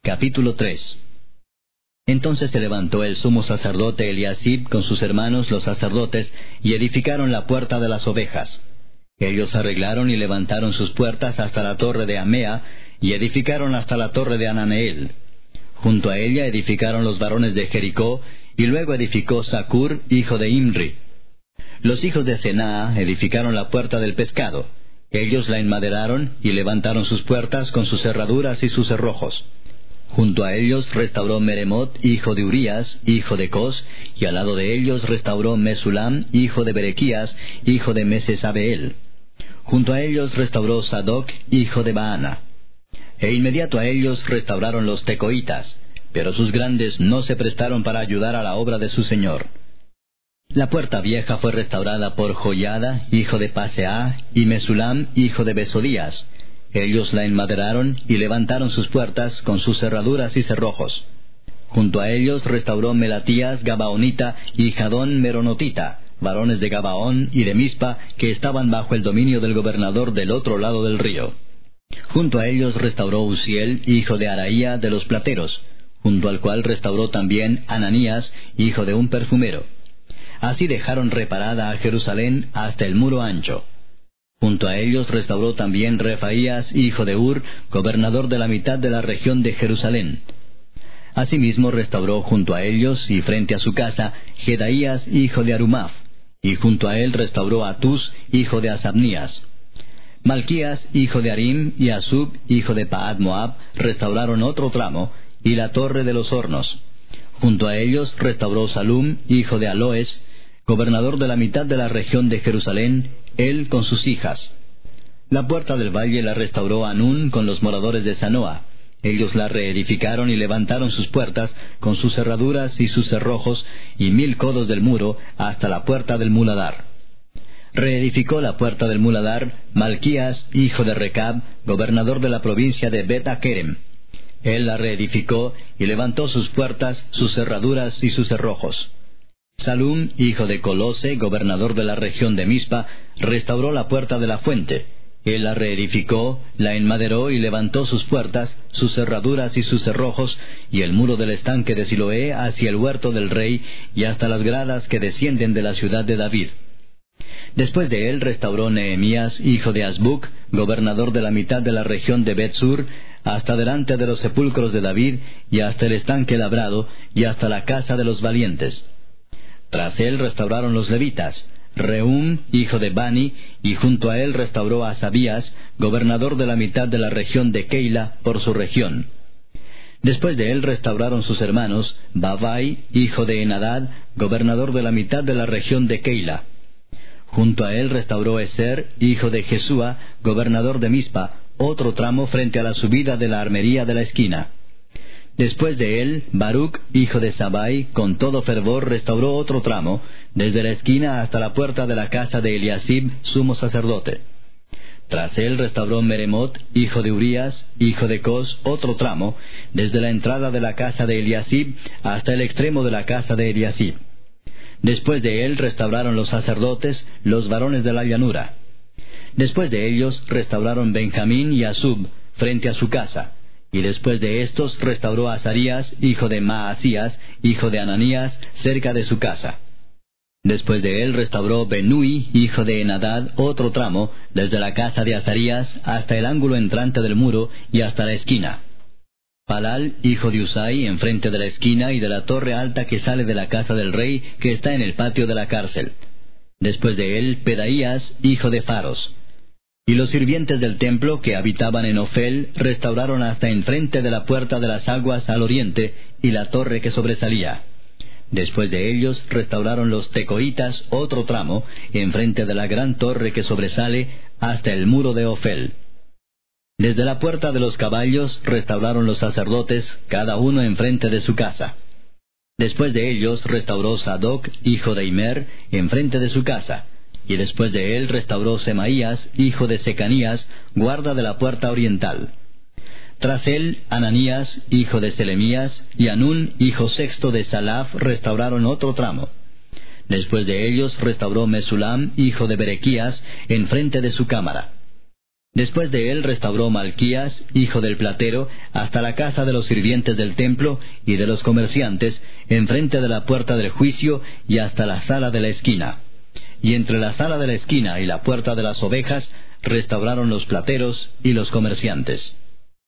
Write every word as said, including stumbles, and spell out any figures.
Capítulo tres. Entonces se levantó el sumo sacerdote Eliasib con sus hermanos los sacerdotes, y edificaron la puerta de las ovejas. Ellos arreglaron y levantaron sus puertas hasta la torre de Amea, y edificaron hasta la torre de Ananeel. Junto a ella edificaron los varones de Jericó, y luego edificó Zacur, hijo de Imri. Los hijos de Senaa edificaron la puerta del pescado. Ellos la enmaderaron y levantaron sus puertas con sus cerraduras y sus cerrojos. Junto a ellos restauró Meremot, hijo de Urías, hijo de Cos, y al lado de ellos restauró Mesulam, hijo de Berequías, hijo de Mesesabeel. Junto a ellos restauró Sadoc, hijo de Baana. E inmediato a ellos restauraron los tecoitas, pero sus grandes no se prestaron para ayudar a la obra de su señor. La puerta vieja fue restaurada por Joiada, hijo de Paseah, y Mesulam, hijo de Besodías. Ellos la enmaderaron y levantaron sus puertas con sus cerraduras y cerrojos. Junto a ellos restauró Melatías Gabaonita y Jadón Meronotita, varones de Gabaón y de Mispa, que estaban bajo el dominio del gobernador del otro lado del río. Junto a ellos restauró Uziel, hijo de Araía de los plateros, junto al cual restauró también Ananías, hijo de un perfumero. Así dejaron reparada a Jerusalén hasta el muro ancho. Junto a ellos restauró también Refaías, hijo de Ur, gobernador de la mitad de la región de Jerusalén. Asimismo restauró junto a ellos y frente a su casa Jedaías, hijo de Arumaf, y junto a él restauró a Tus, hijo de Asabnías. Malquías, hijo de Arim, y Asub, hijo de Paad Moab, restauraron otro tramo, y la torre de los hornos. Junto a ellos restauró Salum, hijo de Aloes, gobernador de la mitad de la región de Jerusalén, él con sus hijas. La puerta del valle la restauró Anún con los moradores de Zanoa. Ellos la reedificaron y levantaron sus puertas con sus cerraduras y sus cerrojos, y mil codos del muro hasta la puerta del muladar. Reedificó la puerta del muladar Malquías, hijo de Recab, gobernador de la provincia de Bet-Akerem. Él la reedificó y levantó sus puertas, sus cerraduras y sus cerrojos. Salum, hijo de Colose, gobernador de la región de Mispa, restauró la puerta de la fuente. Él la reedificó, la enmaderó y levantó sus puertas, sus cerraduras y sus cerrojos, y el muro del estanque de Siloé hacia el huerto del rey, y hasta las gradas que descienden de la ciudad de David. Después de él restauró Nehemías, hijo de Azbuc, gobernador de la mitad de la región de Bet-Sur, hasta delante de los sepulcros de David, y hasta el estanque labrado, y hasta la casa de los valientes. Tras él restauraron los levitas, Rehum, hijo de Bani, y junto a él restauró a Asabías, gobernador de la mitad de la región de Keila, por su región. Después de él restauraron sus hermanos, Bavai, hijo de Enadad, gobernador de la mitad de la región de Keila. Junto a él restauró Eser, hijo de Jesúa, gobernador de Mispa, otro tramo frente a la subida de la armería de la esquina. Después de él, Baruc, hijo de Sabai, con todo fervor restauró otro tramo, desde la esquina hasta la puerta de la casa de Eliasib, sumo sacerdote. Tras él restauró Meremot, hijo de Urías, hijo de Cos, otro tramo, desde la entrada de la casa de Eliasib hasta el extremo de la casa de Eliasib. Después de él restauraron los sacerdotes, los varones de la llanura. Después de ellos restauraron Benjamín y Asub, frente a su casa. Y después de estos restauró a Azarías, hijo de Maasías, hijo de Ananías, cerca de su casa. Después de él restauró Benui, hijo de Enadad, otro tramo, desde la casa de Azarías hasta el ángulo entrante del muro y hasta la esquina. Palal, hijo de Usai, enfrente de la esquina y de la torre alta que sale de la casa del rey, que está en el patio de la cárcel. Después de él, Pedaías, hijo de Faros. Y los sirvientes del templo que habitaban en Ofel restauraron hasta enfrente de la puerta de las aguas al oriente y la torre que sobresalía. Después de ellos restauraron los tecoitas otro tramo, enfrente de la gran torre que sobresale hasta el muro de Ofel. Desde la puerta de los caballos restauraron los sacerdotes, cada uno enfrente de su casa. Después de ellos restauró Sadoc, hijo de Imer, enfrente de su casa. Y después de él restauró Semaías, hijo de Secanías, guarda de la puerta oriental. Tras él, Ananías, hijo de Selemías, y Anún, hijo sexto de Salaf, restauraron otro tramo. Después de ellos restauró Mesulam, hijo de Berequías, enfrente de su cámara. Después de él restauró Malquías, hijo del platero, hasta la casa de los sirvientes del templo y de los comerciantes, enfrente de la puerta del juicio y hasta la sala de la esquina. Y entre la sala de la esquina y la puerta de las ovejas restauraron los plateros y los comerciantes.